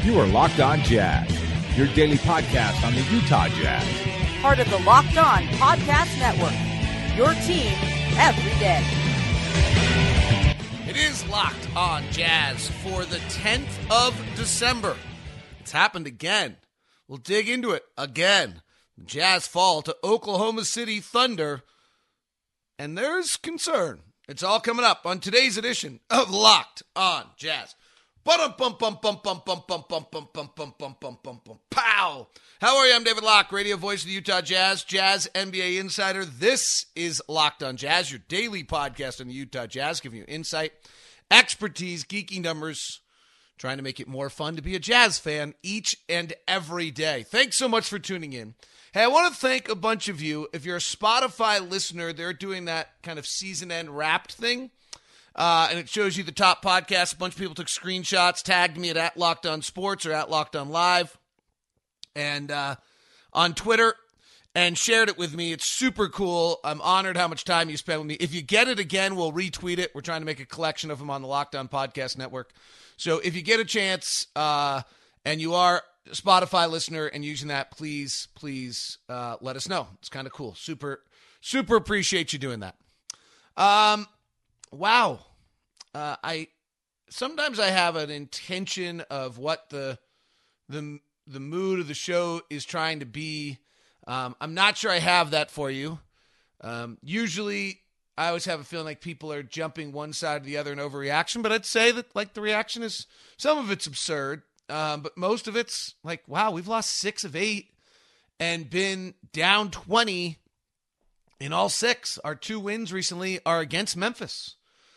You are Locked On Jazz, your daily podcast on the Utah Jazz. Part of the Locked On Podcast Network, your team every day. It is Locked On Jazz for the 10th of December. It's happened again. We'll dig into it again. The Jazz fall to Oklahoma City Thunder, and there's concern. It's all coming up on today's edition of Locked On Jazz. Pow! How are you? I'm David Locke, radio voice of the Utah Jazz, Jazz NBA insider. This is Locked On Jazz, your daily podcast on the Utah Jazz, giving you insight, expertise, geeky numbers, trying to make it more fun to be a Jazz fan each and every day. Thanks so much for tuning in. Hey, I want to thank a bunch of you. If you're a Spotify listener, they're doing that kind of season-end wrapped thing. And it shows you the top podcasts. A bunch of people took screenshots, tagged me at Locked On Sports or at Locked On Live and on Twitter and shared it with me. It's super cool. I'm honored how much time you spent with me. If you get it again, we'll retweet it. We're trying to make a collection of them on the Locked On Podcast Network. So if you get a chance and you are a Spotify listener and using that, please let us know. It's kind of cool. Super appreciate you doing that. Wow. Sometimes I have an intention of what the mood of the show is trying to be. I'm not sure I have that for you. Usually I always have a feeling like people are jumping one side or the other in overreaction, but I'd say that like the reaction is, some of it's absurd. But most of it's like, wow, we've lost 6 of 8 and been down 20 in all 6. Our 2 wins recently are against Memphis.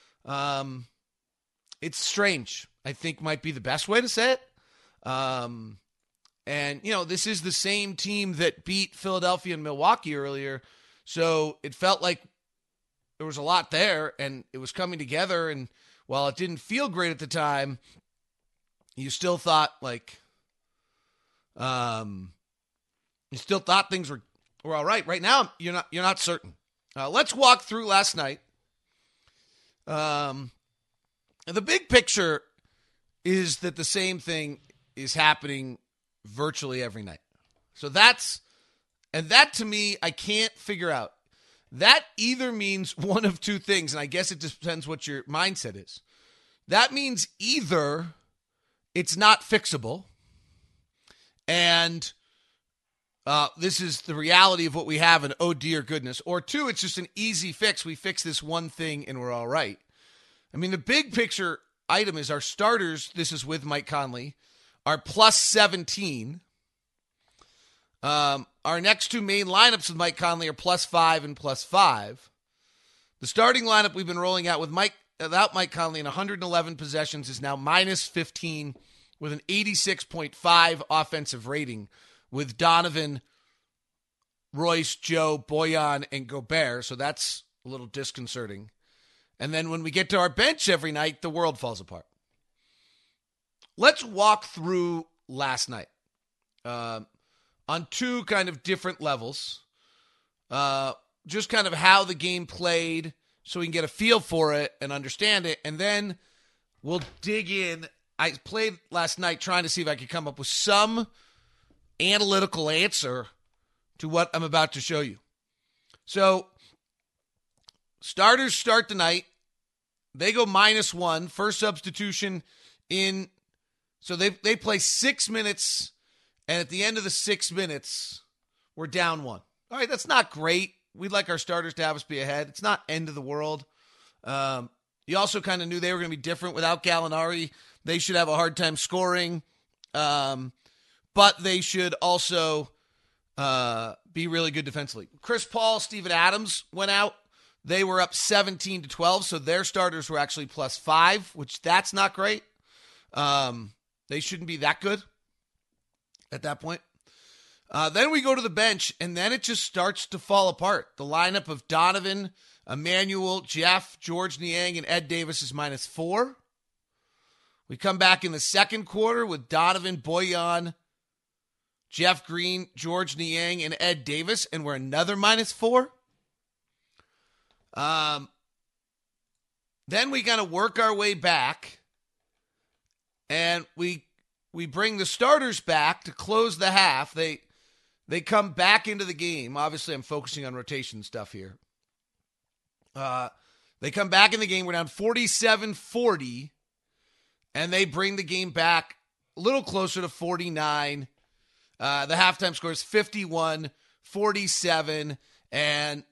It's strange, I think might be the best way to say it. And, you know, this is the same team that beat Philadelphia and Milwaukee earlier. So it felt like there was a lot there and it was coming together. And while it didn't feel great at the time, you still thought like, things were all right. Right now, you're not certain. Let's walk through last night. The big picture is that the same thing is happening virtually every night. So that to me, I can't figure out. That either means one of two things, and I guess it just depends what your mindset is. That means either it's not fixable, and this is the reality of what we have, and oh dear goodness. Or 2, it's just an easy fix. We fix this one thing and we're all right. I mean, the big picture item is our starters, this is with Mike Conley, are plus 17. Our next 2 main lineups with Mike Conley are plus 5 and plus 5. The starting lineup we've been rolling out without Mike Conley in 111 possessions is now minus 15 with an 86.5 offensive rating with Donovan, Royce, Joe, Bojan, and Gobert. So that's a little disconcerting. And then when we get to our bench every night, the world falls apart. Let's walk through last night on 2 kind of different levels. Just kind of how the game played so we can get a feel for it and understand it. And then we'll dig in. I played last night trying to see if I could come up with some analytical answer to what I'm about to show you. So starters start the night. They go -1. First substitution in. So they play 6 minutes, and at the end of the 6 minutes, we're down 1. All right, that's not great. We'd like our starters to have us be ahead. It's not end of the world. You also kind of knew they were going to be different without Gallinari. They should have a hard time scoring, but they should also be really good defensively. Chris Paul, Steven Adams went out. They were up 17-12, so their starters were actually plus 5, which that's not great. They shouldn't be that good at that point. Then we go to the bench, and then it just starts to fall apart. The lineup of Donovan, Emmanuel, Jeff, George Niang, and Ed Davis is -4. We come back in the second quarter with Donovan, Bojan, Jeff Green, George Niang, and Ed Davis, and we're another -4. Then we kind of work our way back, and we we bring the starters back to close the half. They come back into the game. Obviously, I'm focusing on rotation stuff here. They come back in the game. We're down 47-40, and they bring the game back a little closer to 49. The halftime score is 51-47, and,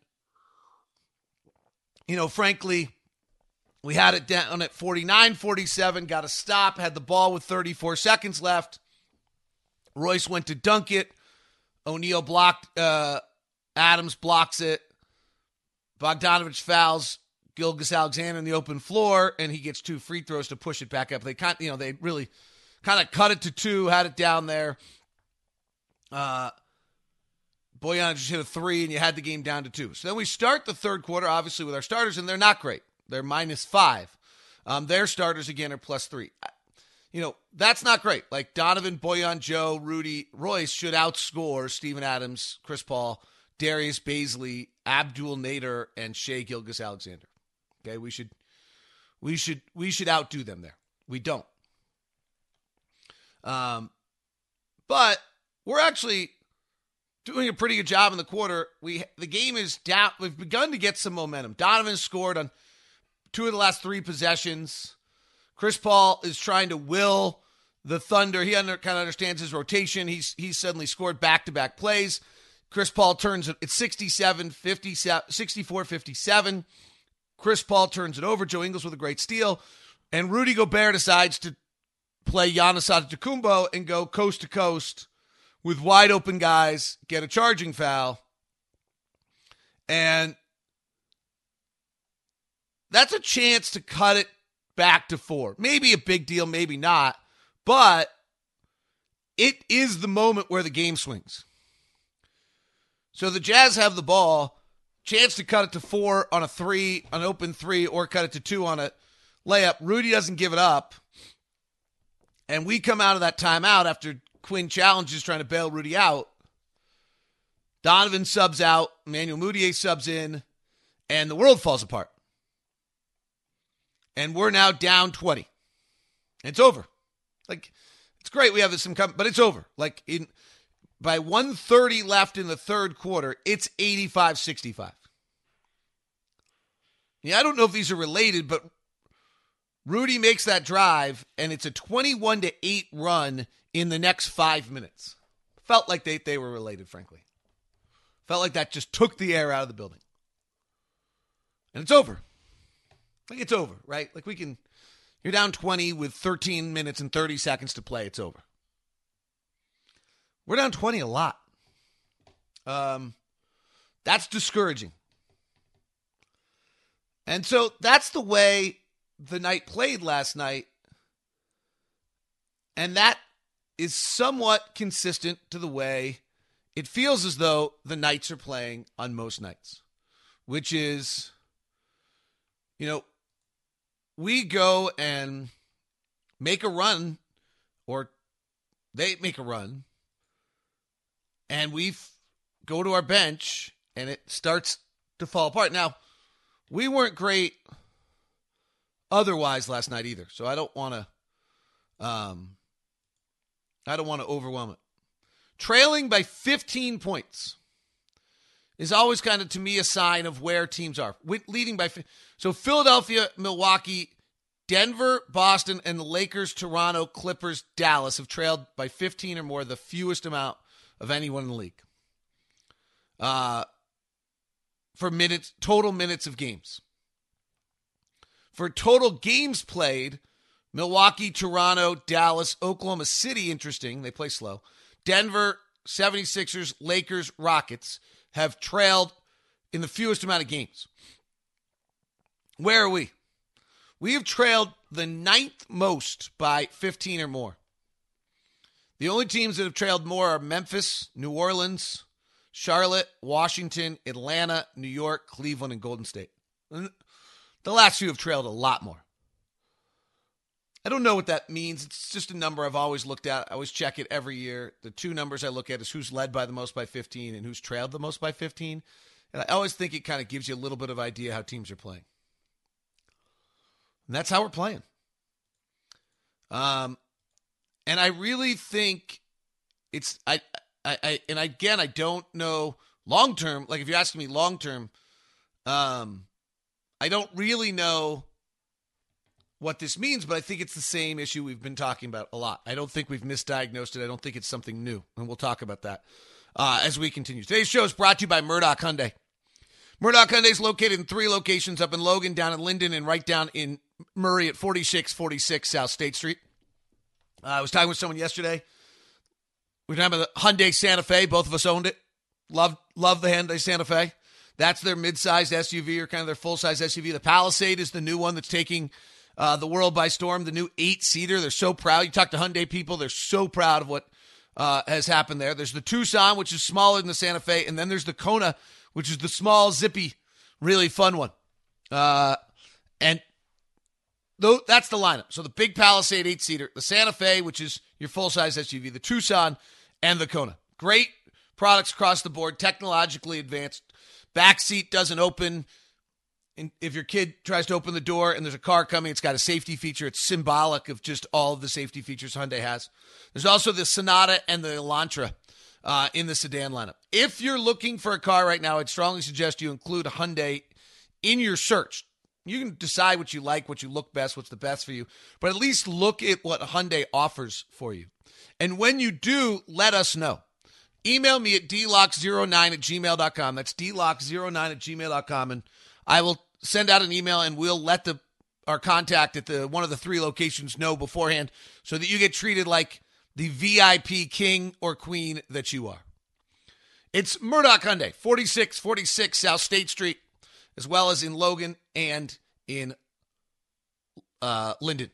frankly, we had it down at 49-47, got a stop, had the ball with 34 seconds left. Royce went to dunk it. O'Neal blocked, Adams blocks it. Bogdanovich fouls Gilgeous-Alexander in the open floor, and he gets 2 free throws to push it back up. They they really kind of cut it to 2, had it down there. Bojan just hit a 3, and you had the game down to 2. So then we start the third quarter, obviously, with our starters, and they're not great. They're -5. Their starters, again, are +3. That's not great. Like Donovan, Bojan, Joe, Rudy, Royce should outscore Steven Adams, Chris Paul, Darius Bazley, Abdul Nader, and Shai Gilgeous-Alexander. Okay, we should outdo them there. We don't. But we're actually doing a pretty good job in the quarter. The game is down. We've begun to get some momentum. Donovan scored on 2 of the last 3 possessions. Chris Paul is trying to will the Thunder. He kind of understands his rotation. He's suddenly scored back-to-back plays. Chris Paul turns it. It's 64-57. Chris Paul turns it over. Joe Ingles with a great steal. And Rudy Gobert decides to play Giannis Antetokounmpo and go coast to coast with wide open guys, get a charging foul. And that's a chance to cut it back to 4. Maybe a big deal, maybe not. But it is the moment where the game swings. So the Jazz have the ball, chance to cut it to 4 on a 3, an open 3, or cut it to 2 on a layup. Rudy doesn't give it up. And we come out of that timeout after Quinn challenges trying to bail Rudy out. Donovan subs out, Emmanuel Mudiay subs in, and the world falls apart. And we're now down 20. It's over. It's great we have this but it's over. By 1:30 left in the third quarter, it's 85-65. Yeah, I don't know if these are related, but Rudy makes that drive, and it's a 21-8 run in the next 5 minutes. Felt like they were related, frankly. Felt like that just took the air out of the building. And it's over. It's over, right? You're down 20 with 13 minutes and 30 seconds to play. It's over. We're down 20 a lot. That's discouraging. And so that's the way the night played last night. And that is somewhat consistent to the way it feels as though the Knights are playing on most nights, which is, we go and make a run, or they make a run, and we go to our bench, and it starts to fall apart. Now, we weren't great otherwise last night either, so I don't want to overwhelm it. Trailing by 15 points is always kind of, to me, a sign of where teams are. Leading by so Philadelphia, Milwaukee, Denver, Boston, and the Lakers, Toronto, Clippers, Dallas have trailed by 15 or more, the fewest amount of anyone in the league. For total minutes of games. For total games played, Milwaukee, Toronto, Dallas, Oklahoma City, interesting, they play slow. Denver, 76ers, Lakers, Rockets have trailed in the fewest amount of games. Where are we? We have trailed the 9th most by 15 or more. The only teams that have trailed more are Memphis, New Orleans, Charlotte, Washington, Atlanta, New York, Cleveland, and Golden State. The last few have trailed a lot more. I don't know what that means. It's just a number I've always looked at. I always check it every year. The 2 numbers I look at is who's led by the most by 15 and who's trailed the most by 15. And I always think it kind of gives you a little bit of idea how teams are playing. And that's how we're playing. And I really think it's I don't know long term. Like if you're asking me long term, I don't really know what this means, but I think it's the same issue we've been talking about a lot. I don't think we've misdiagnosed it. I don't think it's something new, and we'll talk about that as we continue. Today's show is brought to you by Murdoch Hyundai. Murdoch Hyundai is located in 3 locations, up in Logan, down in Linden, and right down in Murray at 4646 South State Street. I was talking with someone yesterday. We were talking about the Hyundai Santa Fe. Both of us owned it. Love the Hyundai Santa Fe. That's their mid-sized SUV or kind of their full-size SUV. The Palisade is the new one that's taking the world by storm, the new 8-seater. They're so proud. You talk to Hyundai people, they're so proud of what has happened there. There's the Tucson, which is smaller than the Santa Fe, and then there's the Kona, which is the small, zippy, really fun one. And that's the lineup. So the big Palisade 8-seater, the Santa Fe, which is your full-size SUV, the Tucson, and the Kona. Great products across the board, technologically advanced. Back seat doesn't open. And if your kid tries to open the door and there's a car coming, it's got a safety feature. It's symbolic of just all of the safety features Hyundai has. There's also the Sonata and the Elantra in the sedan lineup. If you're looking for a car right now, I'd strongly suggest you include Hyundai in your search. You can decide what you like, what you look best, what's the best for you, but at least look at what Hyundai offers for you. And when you do, let us know. Email me at dlock09@gmail.com. That's dlock09@gmail.com, and I will send out an email, and we'll let our contact at one of the 3 locations know beforehand so that you get treated like the VIP king or queen that you are. It's Murdoch Hyundai, 4646 South State Street, as well as in Logan and in Linden.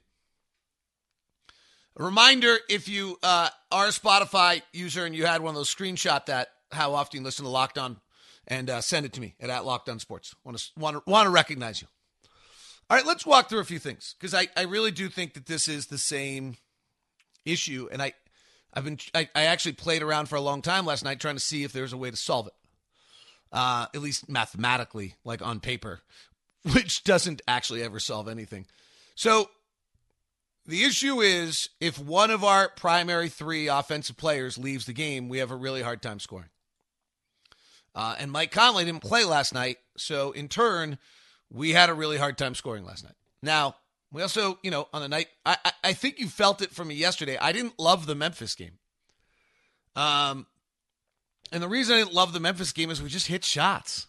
A reminder, if you are a Spotify user and you had one of those, screenshot that, how often you listen to Locked On, and send it to me at Locked On Sports. Want to recognize you. All right, let's walk through a few things, because I really do think that this is the same issue, and I actually played around for a long time last night trying to see if there's a way to solve it, at least mathematically, like on paper, which doesn't actually ever solve anything. So the issue is, if one of our primary 3 offensive players leaves the game, we have a really hard time scoring. And Mike Conley didn't play last night, so in turn, we had a really hard time scoring last night. Now, we also, on the night, I think you felt it from me yesterday. I didn't love the Memphis game. And the reason I didn't love the Memphis game is we just hit shots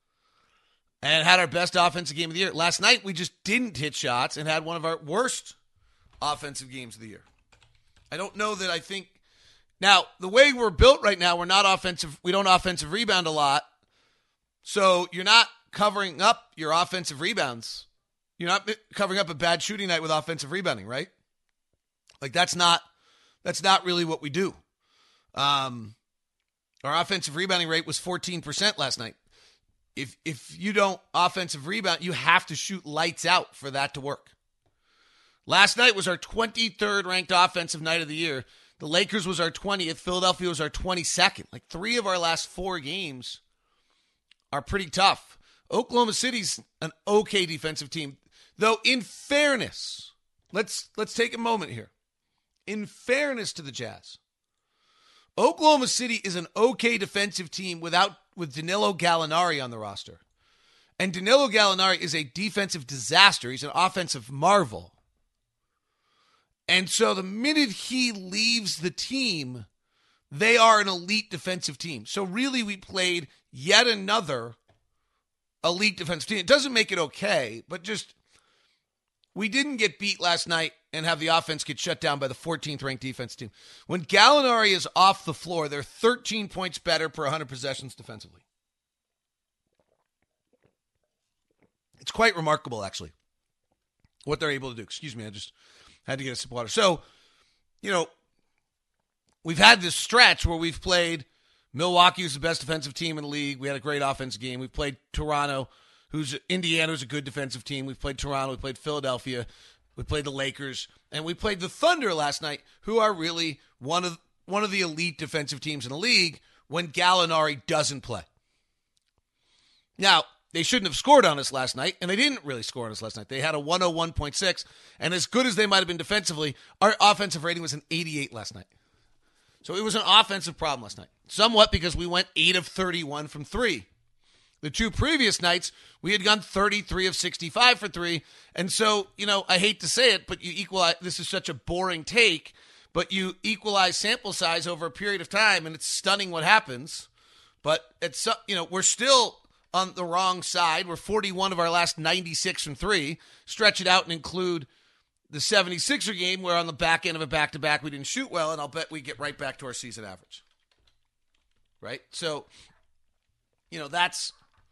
and had our best offensive game of the year. Last night, we just didn't hit shots and had one of our worst offensive games of the year. I don't know that I think. Now, the way we're built right now, we're not offensive. We don't offensive rebound a lot. So you're not covering up your offensive rebounds. You're not covering up a bad shooting night with offensive rebounding, right? Like that's not really what we do. Our offensive rebounding rate was 14% last night. If you don't offensive rebound, you have to shoot lights out for that to work. Last night was our 23rd ranked offensive night of the year. The Lakers was our 20th. Philadelphia was our 22nd. Like 3 of our last 4 games are pretty tough. Oklahoma City's an okay defensive team. Though, in fairness, let's take a moment here. In fairness to the Jazz, Oklahoma City is an okay defensive team with Danilo Gallinari on the roster. And Danilo Gallinari is a defensive disaster. He's an offensive marvel. And so the minute he leaves the team, they are an elite defensive team. So really, we played yet another elite defensive team. It doesn't make it okay, but just we didn't get beat last night and have the offense get shut down by the 14th ranked defense team. When Gallinari is off the floor, they're 13 points better per 100 possessions defensively. It's quite remarkable, actually, what they're able to do. Excuse me, I just had to get a sip of water. So, we've had this stretch where we've played Milwaukee, who's the best defensive team in the league. We had a great offensive game. We've played Toronto, Indiana, who's a good defensive team. We've played Toronto. We played Philadelphia. We played the Lakers. And we played the Thunder last night, who are really one of the elite defensive teams in the league when Gallinari doesn't play. Now, they shouldn't have scored on us last night, and they didn't really score on us last night. They had a 101.6, and as good as they might have been defensively, our offensive rating was an 88 last night. So it was an offensive problem last night, somewhat because we went 8 of 31 from 3. The 2 previous nights, we had gone 33 of 65 for 3, and so, I hate to say it, but you equalize, this is such a boring take, but you equalize sample size over a period of time, and it's stunning what happens. But it's we're still on the wrong side. We're 41 of our last 96 from 3. Stretch it out and include the 76er game where on the back end of a back-to-back we didn't shoot well, and I'll bet we get right back to our season average. Right? So, that's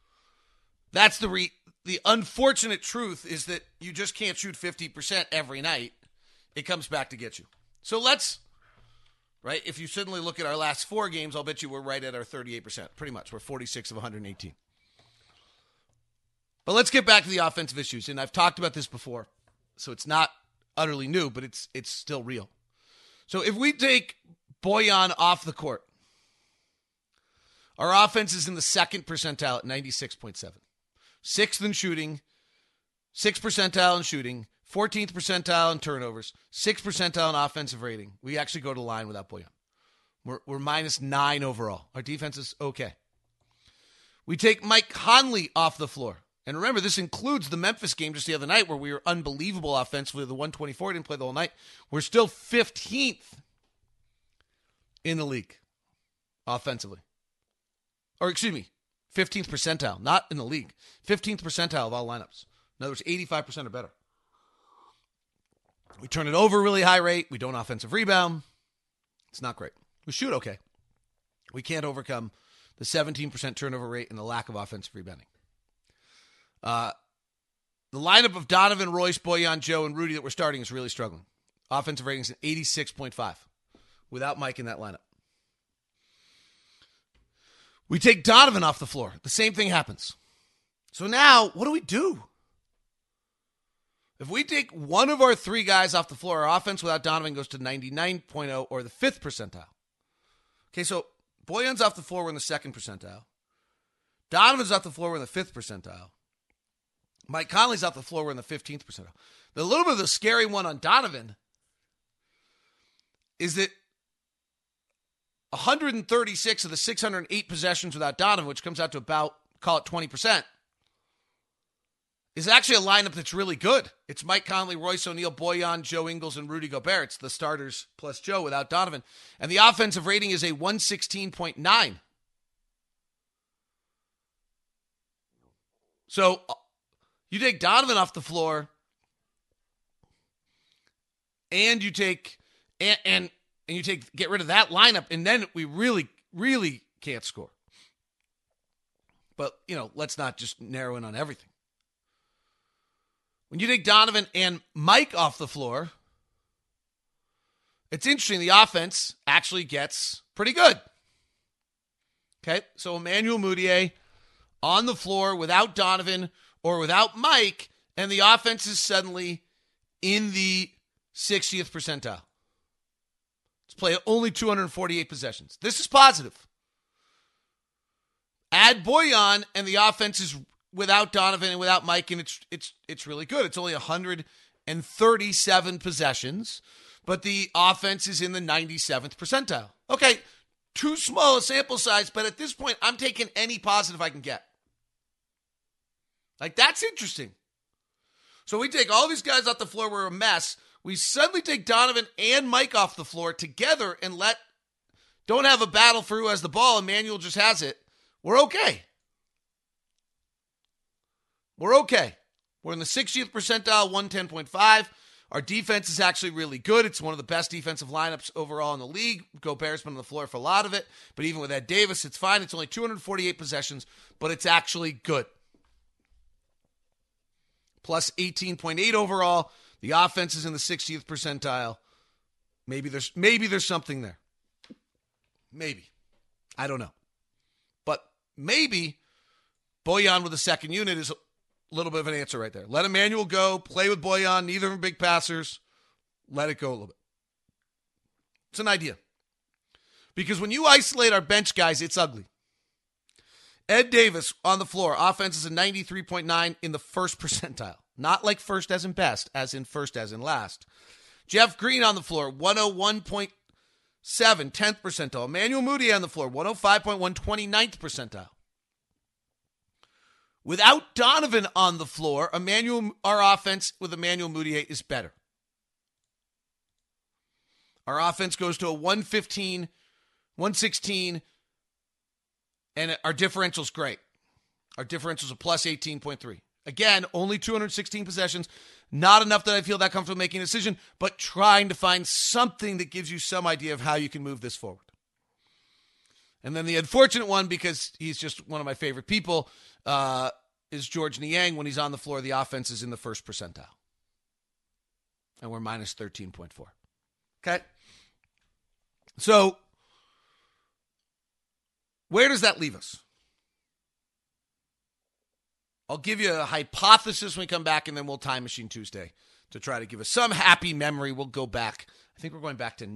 the unfortunate truth is that you just can't shoot 50% every night. It comes back to get you. So right, if you suddenly look at our last 4 games, I'll bet you we're right at our 38%. Pretty much. We're 46 of 118. But let's get back to the offensive issues. And I've talked about this before, so it's not utterly new, but it's still real. So if we take Bojan off the court, our offense is in the second percentile at 96.7. 6th in shooting, 6th percentile in shooting, 14th percentile in turnovers, 6th percentile in offensive rating. We actually go to line without Bojan. We're -9 overall. Our defense is okay. We take Mike Conley off the floor. And remember, this includes the Memphis game just the other night where we were unbelievable offensively. The 124 didn't play the whole night. We're still 15th in the league offensively. Or excuse me, 15th percentile, not in the league. 15th percentile of all lineups. In other words, 85% or better. We turn it over really high rate. We don't offensive rebound. It's not great. We shoot okay. We can't overcome the 17% turnover rate and the lack of offensive rebounding. The lineup of Donovan, Royce, Bojan, Joe, and Rudy that we're starting is really struggling. Offensive rating is at 86.5 without Mike in that lineup. We take Donovan off the floor. The same thing happens. So now, what do? If we take one of our 3 guys off the floor, our offense without Donovan goes to 99.0 or the 5th percentile. Okay, so Bojan's off the floor, we're in the 2nd percentile. Donovan's off the floor, we're in the 5th percentile. Mike Conley's off the floor, we're in the 15th percentile. The little bit of the scary one on Donovan is that 136 of the 608 possessions without Donovan, which comes out to about, call it 20%, is actually a lineup that's really good. It's Mike Conley, Royce O'Neal, Bojan, Joe Ingles, and Rudy Gobert. It's the starters plus Joe without Donovan. And the offensive rating is a 116.9. So you take Donovan off the floor, and you take and you get rid of that lineup, and then we really, really can't score. But, let's not just narrow in on everything. When you take Donovan and Mike off the floor, it's interesting. The offense actually gets pretty good. Okay, so Emmanuel Mudiay on the floor without Donovan or without Mike, and the offense is suddenly in the 60th percentile. Let's play only 248 possessions. This is positive. Add Bojan, and the offense is without Donovan and without Mike, and it's really good. It's only 137 possessions, but the offense is in the 97th percentile. Okay, too small a sample size, but at this point, I'm taking any positive I can get. Like, that's interesting. So we take all these guys off the floor, we're a mess. We suddenly take Donovan and Mike off the floor together and don't have a battle for who has the ball. Emmanuel just has it. We're okay. We're okay. We're in the 60th percentile, 110.5. Our defense is actually really good. It's one of the best defensive lineups overall in the league. Gobert's been on the floor for a lot of it. But even with Ed Davis, it's fine. It's only 248 possessions, but it's actually good. Plus 18.8 overall. The offense is in the 60th percentile. Maybe there's something there. Maybe. I don't know. But maybe Bojan with a second unit is a little bit of an answer right there. Let Emmanuel go. Play with Bojan. Neither of them big passers. Let it go a little bit. It's an idea. Because when you isolate our bench guys, it's ugly. Ed Davis on the floor. Offense is a 93.9 in the first percentile. Not like first as in best, as in first as in last. Jeff Green on the floor, 101.7, 10th percentile. Emmanuel Mudiay on the floor, 105.1, 29th percentile. Without Donovan on the floor, our offense with Emmanuel Mudiay is better. Our offense goes to a 115, 116, and our differential's great. Our differential's a plus 18.3. Again, only 216 possessions. Not enough that I feel that comfortable making a decision, but trying to find something that gives you some idea of how you can move this forward. And then the unfortunate one, because he's just one of my favorite people, is George Niang. When he's on the floor, the offense is in the first percentile. And we're minus 13.4. Okay? So, where does that leave us? I'll give you a hypothesis when we come back, and then we'll Time Machine Tuesday to try to give us some happy memory. We'll go back. I think we're going back to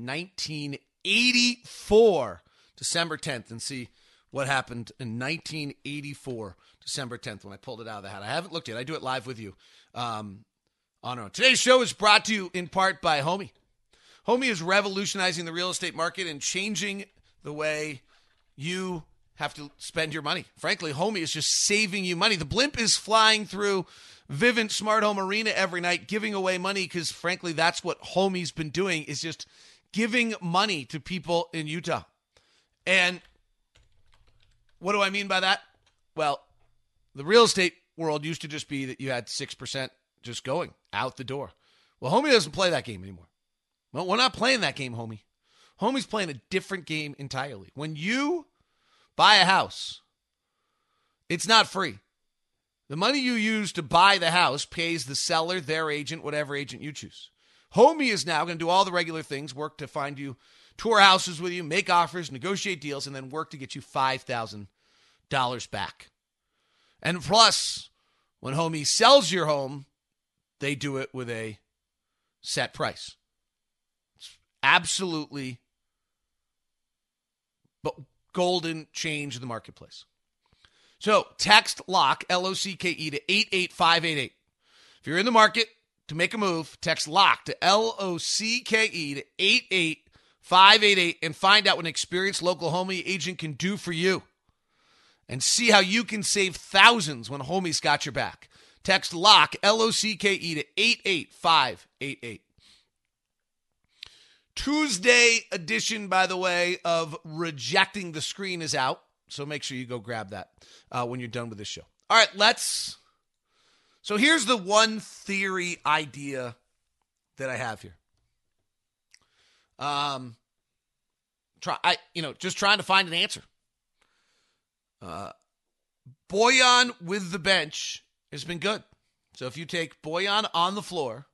1984, December 10th, and see what happened in 1984, December 10th, when I pulled it out of the hat. I haven't looked yet. I do it live with you on our own. Today's show is brought to you in part by Homey. Homey is revolutionizing the real estate market and changing the way you have to spend your money. Frankly, Homey is just saving you money. The blimp is flying through Vivint Smart Home Arena every night, giving away money because, frankly, that's what Homey's been doing, is just giving money to people in Utah. And what do I mean by that? Well, the real estate world used to just be that you had 6% just going out the door. Well, Homey doesn't play that game anymore. Well, we're not playing that game, Homey. Homey's playing a different game entirely. When you buy a house, it's not free. The money you use to buy the house pays the seller, their agent, whatever agent you choose. Homey is now going to do all the regular things, work to find you, tour houses with you, make offers, negotiate deals, and then work to get you $5,000 back. And plus, when Homey sells your home, they do it with a set price. It's absolutely golden change in the marketplace. So text LOCK, L-O-C-K-E, to 88588. If you're in the market to make a move, text LOCK to L-O-C-K-E to 88588 and find out what an experienced local Homey agent can do for you. And see how you can save thousands when Homey's got your back. Text LOCK, L-O-C-K-E, to 88588. Tuesday edition, by the way, of Rejecting the Screen is out. So make sure you go grab that when you're done with this show. All right, so here's the one theory idea that I have here. Just trying to find an answer. Bojan with the bench has been good. So if you take Bojan on the floor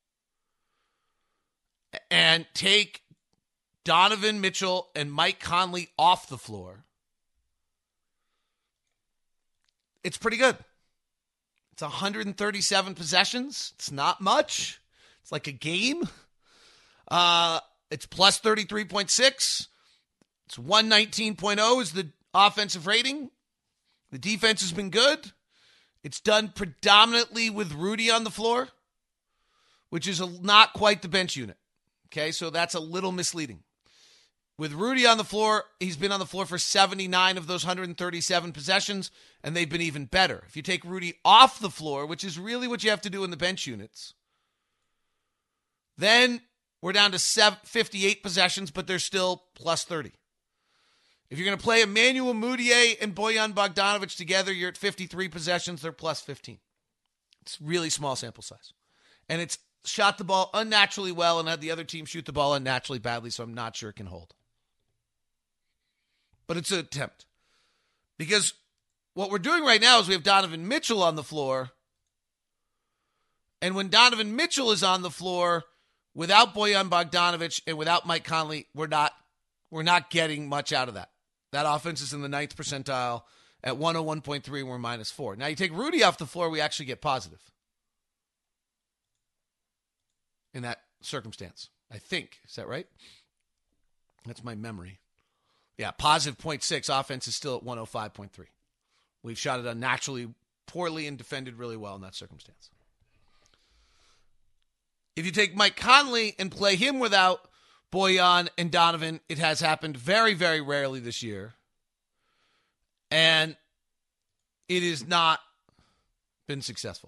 and take Donovan Mitchell and Mike Conley off the floor, it's pretty good. It's 137 possessions. It's not much. It's like a game. It's plus 33.6. It's 119.0 is the offensive rating. The defense has been good. It's done predominantly with Rudy on the floor, which is not quite the bench unit. Okay, so that's a little misleading. With Rudy on the floor, he's been on the floor for 79 of those 137 possessions, and they've been even better. If you take Rudy off the floor, which is really what you have to do in the bench units, then we're down to 58 possessions, but they're still plus 30. If you're going to play Emmanuel Mudiay and Bojan Bogdanovic together, you're at 53 possessions, they're plus 15. It's really small sample size. And it's shot the ball unnaturally well and had the other team shoot the ball unnaturally badly, so I'm not sure it can hold. But it's an attempt. Because what we're doing right now is we have Donovan Mitchell on the floor. And when Donovan Mitchell is on the floor, without Bojan Bogdanovic and without Mike Conley, we're not getting much out of that. That offense is in the 9th percentile at 101.3, and we're minus 4. Now, you take Rudy off the floor, we actually get positive in that circumstance, I think. Is that right? That's my memory. Yeah, positive 0.6. Offense is still at 105.3. We've shot it unnaturally poorly and defended really well in that circumstance. If you take Mike Conley and play him without Bojan and Donovan, it has happened very, very rarely this year. And it has not been successful.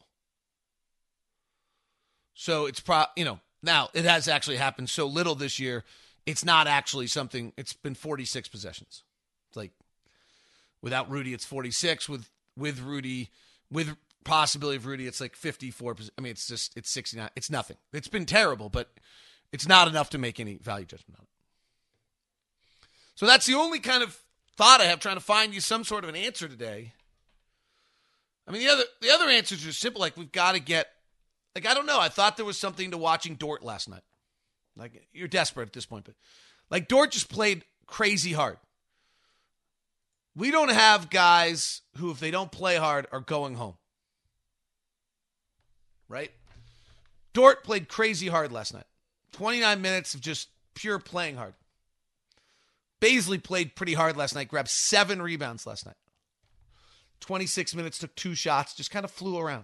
So it's now it has actually happened so little this year, it's not actually something. It's been 46 possessions. It's like without Rudy, it's 46. With Rudy, with possibility of Rudy, it's like 54. I mean, it's 69. It's nothing. It's been terrible, but it's not enough to make any value judgment on it. So that's the only kind of thought I have trying to find you some sort of an answer today. I mean, the other answers are simple. Like, we've got to get, like, I don't know. I thought there was something to watching Dort last night. Like, you're desperate at this point, but like Dort just played crazy hard. We don't have guys who, if they don't play hard, are going home. Right? Dort played crazy hard last night. 29 minutes of just pure playing hard. Baisley played pretty hard last night, grabbed 7 rebounds last night. 26 minutes, took 2 shots, just kind of flew around.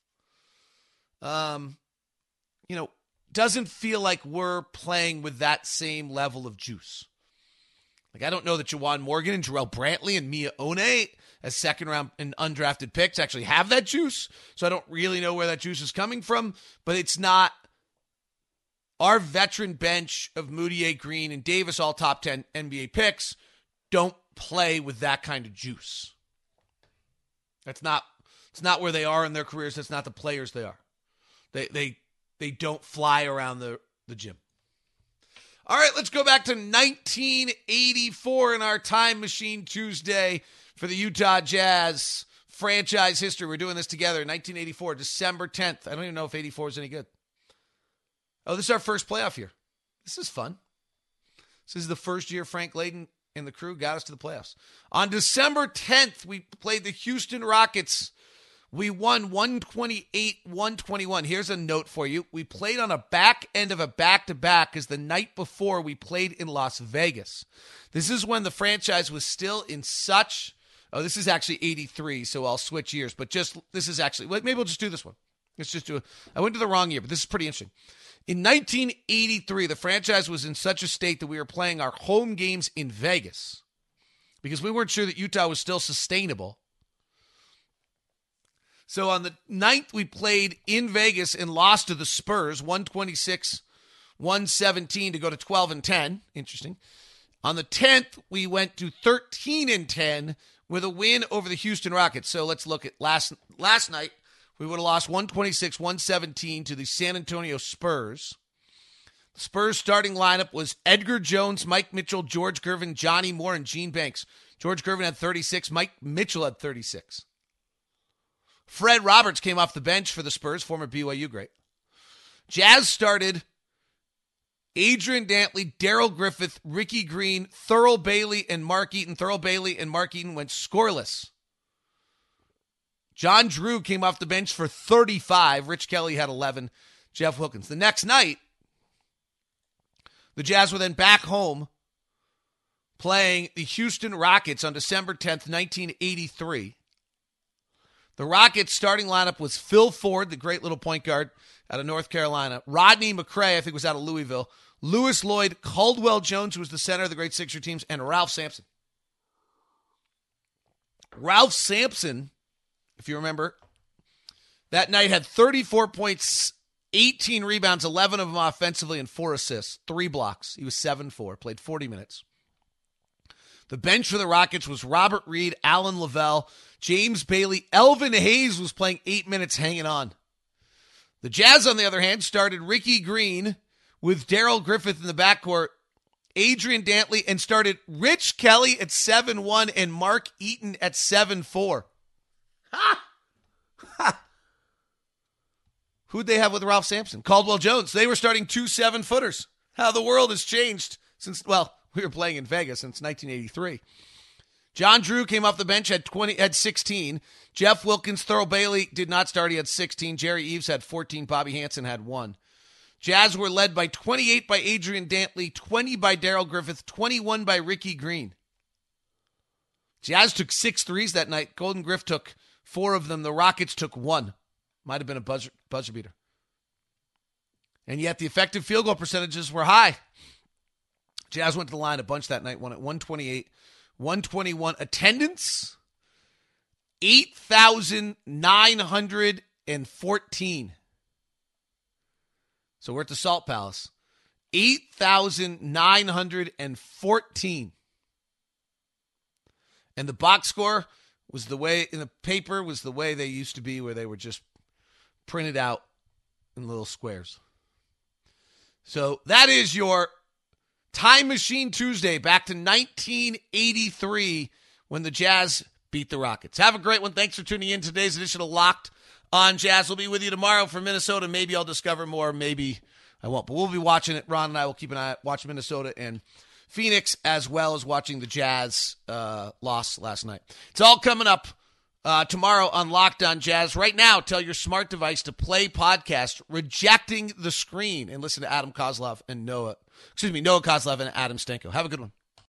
Doesn't feel like we're playing with that same level of juice. Like, I don't know that Juwan Morgan and Jarrell Brantley and Mia One as second-round and undrafted picks actually have that juice. So I don't really know where that juice is coming from. But it's not our veteran bench of Moutier, Green, and Davis, all top 10 NBA picks, don't play with that kind of juice. It's not where they are in their careers. That's not the players they are. They don't fly around the gym. All right, let's go back to 1984 in our Time Machine Tuesday for the Utah Jazz franchise history. We're doing this together. 1984, December 10th. I don't even know if 84 is any good. Oh, this is our first playoff year. This is fun. This is the first year Frank Layden and the crew got us to the playoffs. On December 10th, we played the Houston Rockets. We won 128-121. Here's a note for you. We played on a back end of a back-to-back because the night before we played in Las Vegas. This is when the franchise was still in such... Oh, this is actually 83, so I'll switch years. But this is actually... Maybe we'll just do this one. Let's just do it. I went to the wrong year, but this is pretty interesting. In 1983, the franchise was in such a state that we were playing our home games in Vegas because we weren't sure that Utah was still sustainable. So on the 9th, we played in Vegas and lost to the Spurs, 126-117 to go to 12-10. Interesting. On the 10th, we went to 13-10 with a win over the Houston Rockets. So let's look at last night. We would have lost 126-117 to the San Antonio Spurs. The Spurs starting lineup was Edgar Jones, Mike Mitchell, George Gervin, Johnny Moore, and Gene Banks. George Gervin had 36. Mike Mitchell had 36. Fred Roberts came off the bench for the Spurs, former BYU great. Jazz started Adrian Dantley, Daryl Griffith, Ricky Green, Thurl Bailey, and Mark Eaton. Thurl Bailey and Mark Eaton went scoreless. John Drew came off the bench for 35. Rich Kelly had 11. Jeff Wilkins. The next night, the Jazz were then back home playing the Houston Rockets on December 10th, 1983. The Rockets' starting lineup was Phil Ford, the great little point guard out of North Carolina. Rodney McCray, I think, was out of Louisville. Lewis Lloyd, Caldwell Jones, who was the center of the great Sixer teams, and Ralph Sampson. Ralph Sampson, if you remember, that night had 34 points, 18 rebounds, 11 of them offensively, and 4 assists, 3 blocks. He was 7-4, played 40 minutes. The bench for the Rockets was Robert Reed, Alan Lavelle, James Bailey. Elvin Hayes was playing 8 minutes hanging on. The Jazz, on the other hand, started Ricky Green with Daryl Griffith in the backcourt, Adrian Dantley, and started Rich Kelly at 7-1 and Mark Eaton at 7-4. Ha! Ha! Who'd they have with Ralph Sampson? Caldwell Jones. They were starting 2 7-footers. How the world has changed since, we were playing in Vegas since 1983. John Drew came off the bench, had 16. Jeff Wilkins, Thurl Bailey did not start. He had 16. Jerry Eves had 14. Bobby Hansen had 1. Jazz were led by 28 by Adrian Dantley, 20 by Daryl Griffith, 21 by Ricky Green. Jazz took 6 threes that night. Golden Griff took 4 of them. The Rockets took 1. Might have been a buzzer beater. And yet the effective field goal percentages were high. Jazz went to the line a bunch that night, won at 128, 121. Attendance, 8,914. So we're at the Salt Palace. 8,914. And the box score was the way, in the paper, was the way they used to be, where they were just printed out in little squares. So that is your Time Machine Tuesday back to 1983 when the Jazz beat the Rockets. Have a great one. Thanks for tuning in. Today's edition of Locked on Jazz. We'll be with you tomorrow for Minnesota. Maybe I'll discover more. Maybe I won't. But we'll be watching it. Ron and I will keep an eye out, watch Minnesota and Phoenix, as well as watching the Jazz loss last night. It's all coming up tomorrow on Locked on Jazz. Right now, tell your smart device to play podcast Rejecting the Screen and listen to Noah Kozlov and Adam Stanko. Have a good one.